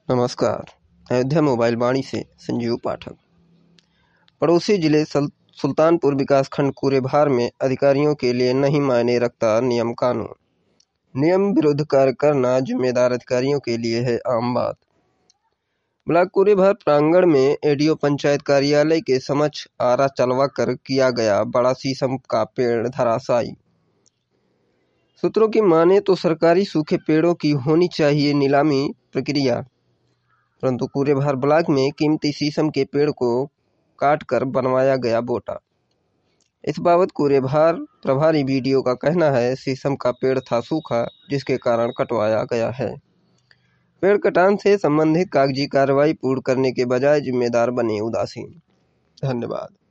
नमस्कार। अयोध्या मोबाइल वाणी से संजीव पाठक। पड़ोसी जिले सुल्तानपुर विकासखंड कूरेभार में अधिकारियों के लिए नहीं मायने रखता नियम कानून। नियम विरुद्ध कार्य करना जिम्मेदार अधिकारियों के लिए है आम बात। ब्लॉक कूरेभार प्रांगण में एडीओ पंचायत कार्यालय के समक्ष आरा चलवा कर किया गया बड़ा शीशम का पेड़ धराशायी। सूत्रों की माने तो सरकारी सूखे पेड़ों की होनी चाहिए नीलामी प्रक्रिया, परंतु कूरेभार ब्लॉक में कीमती शीशम के पेड़ को काटकर बनवाया गया बोटा। इस बाबत कूरेभार प्रभारी बीडीओ का कहना है, शीशम का पेड़ था सूखा जिसके कारण कटवाया गया है। पेड़ कटान से संबंधित कागजी कार्रवाई पूर्ण करने के बजाय जिम्मेदार बने उदासीन। धन्यवाद।